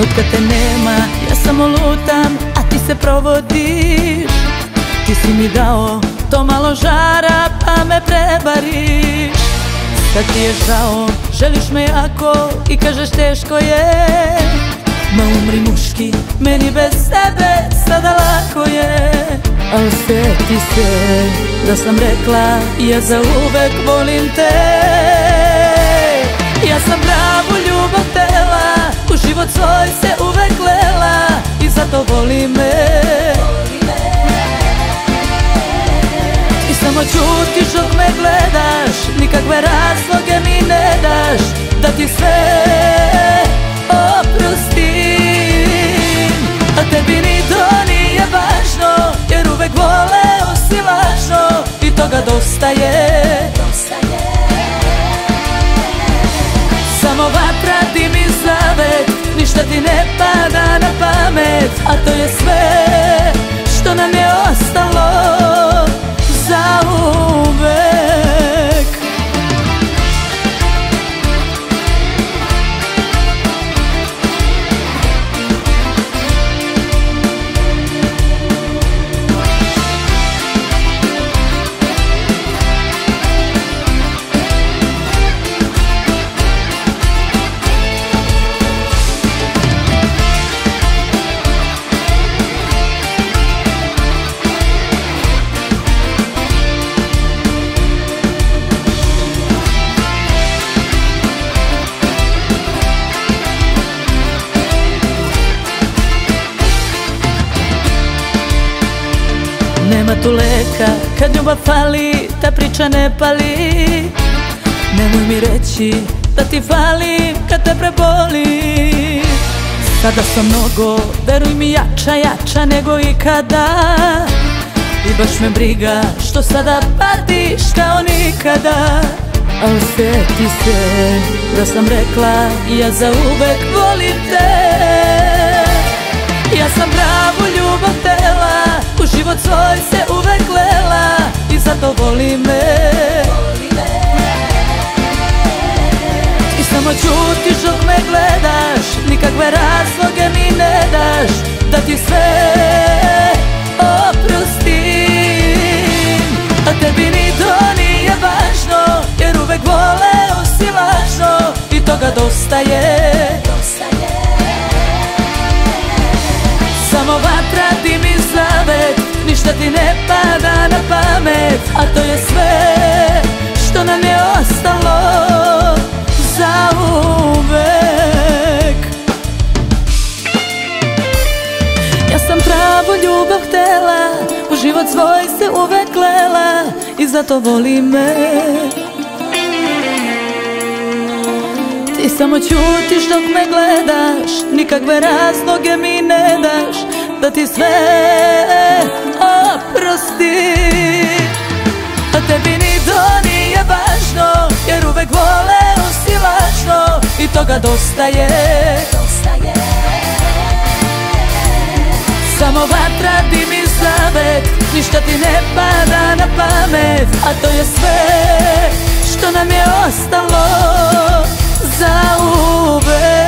Otkad te nema, ja samo lutam, a ti se provodiš. Ti si mi dao to malo žara, pa me prebariš. Sad ti je žao, želiš me jako i kažeš teško je. Ma umri muški, meni bez tebe sada lako je. Al sjeti se da sam rekla, ja zauvek volim te. Ja sam pravu ljubav htela, u život svoj se uvek lela i zato voli me. I samo ćutiš dok me gledaš, nikakve razloge mi ne daš da ti sve oprostim. A tebi ni to nije važno, jer uvek voleo si lažno i toga dosta je. Samo vatra dimi zavet, ništa ti ne pada na pamet, a to je sve što nam je ostalo zauvek. Nema tu leka, kad ljubav fali, ta priča ne pali. Nemoj mi reći da ti fali kad te preboli. Sada sam mnogo, veruj mi, jača nego ikada. I baš me briga što sada patiš kao nikada. Al sjeti se da sam rekla, ja zauvek volim te. Ja sam pravu ljubav htela, u život svoj se uvek lela i zato voli me. I samo ćutiš dok me gledaš, nikakve razloge mi ne daš da ti sve oprostim. A tebi ni to nije važno, jer uvek voleo si lažno i toga dosta je. Samo vatra dimi zavet, ništa ti ne pada na pamet, a to je sve što nam je ostalo zauvek. Ja sam pravu ljubav htela, u život svoj se uvek lela i zato voli me. Ti samo ćutiš dok me gledaš, nikakve razloge mi ne daš da ti sve oprostim. A tebi ni to nije važno, jer uvek voleo si lažno i toga dosta je. Samo vatra dimi zavet, ništa ti ne pada na pamet, a to je sve što nam je ostalo zauvek.